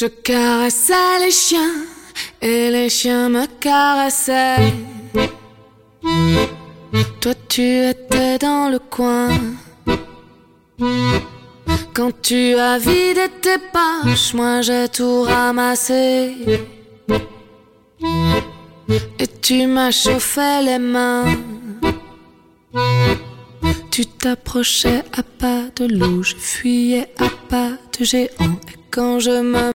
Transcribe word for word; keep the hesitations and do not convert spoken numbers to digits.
Je caressais les chiens et les chiens me caressaient. Toi tu étais dans le coin. Quand tu as vidé tes poches, moi j'ai tout ramassé. Et tu m'as chauffé les mains. Tu t'approchais à pas de loup, je fuyais à pas de géant. Et quand je me